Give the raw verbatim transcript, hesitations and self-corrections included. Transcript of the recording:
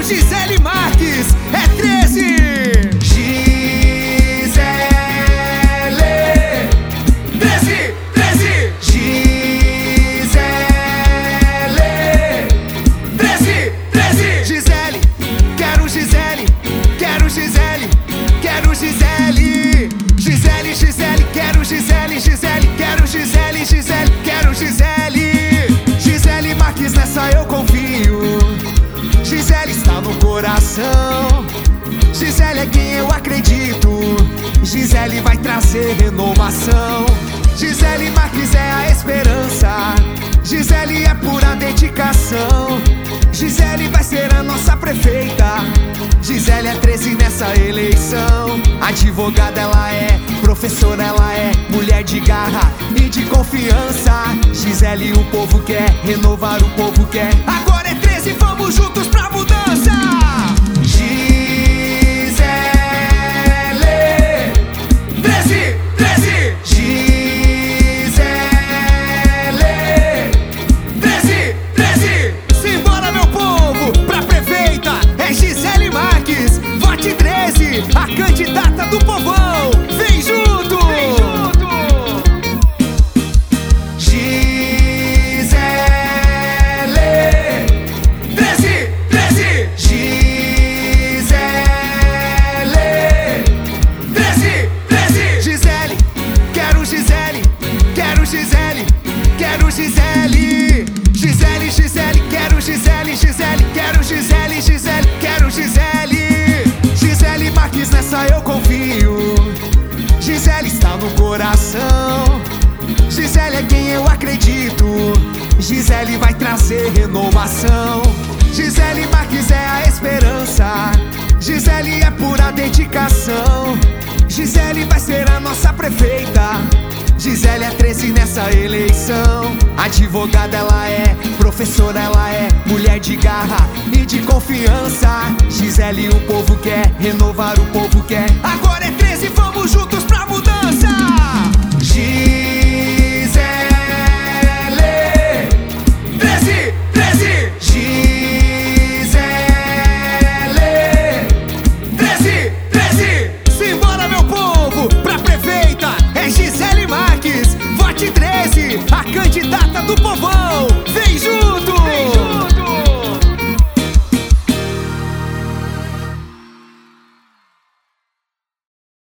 Gisele Marques, é treze. Gisele, treze, treze. Gisele, treze, treze. Gisele, quero Gisele, quero Gisele, quero Gisele. Gisele, Gisele, quero Gisele, Gisele, quero Gisele, Gisele, quero Gisele. Gisele Marques, nessa eu confio. Gisele está no coração. Gisele é quem eu acredito. Gisele vai trazer renovação. Gisele Marques é a esperança. Gisele é pura dedicação. Gisele vai ser a nossa prefeita. Gisele é treze nessa eleição. Advogada ela é, professora ela é, mulher de garra e de confiança. Gisele o povo quer, renovar o povo quer. Agora é treze, vamos juntos pra mudança. Gisele, treze, treze. Gisele, treze, treze. Simbora meu povo, pra prefeita é Gisele Marques. Vote treze, a candidata do povão. Vem junto, vem junto. Gisele, treze, treze. Gisele, treze, treze. Gisele, quero Gisele, quero Gisele, quero Gisele. Gisele, Gisele, quero Gisele, Gisele, quero Gisele, Gisele, quero Gisele. Gisele Marques, nessa eu confio. Gisele está no coração. Gisele é quem eu acredito. Gisele vai trazer renovação. Gisele Marques é a esperança. Gisele é pura dedicação. Gisele vai ser a nossa prefeita. Gisele é treze nessa eleição. Advogada ela é, professora ela é, mulher de garra e de confiança. Gisele o povo quer, renovar o povo quer. Agora é treze, vamos juntos pra mudança. Gisele,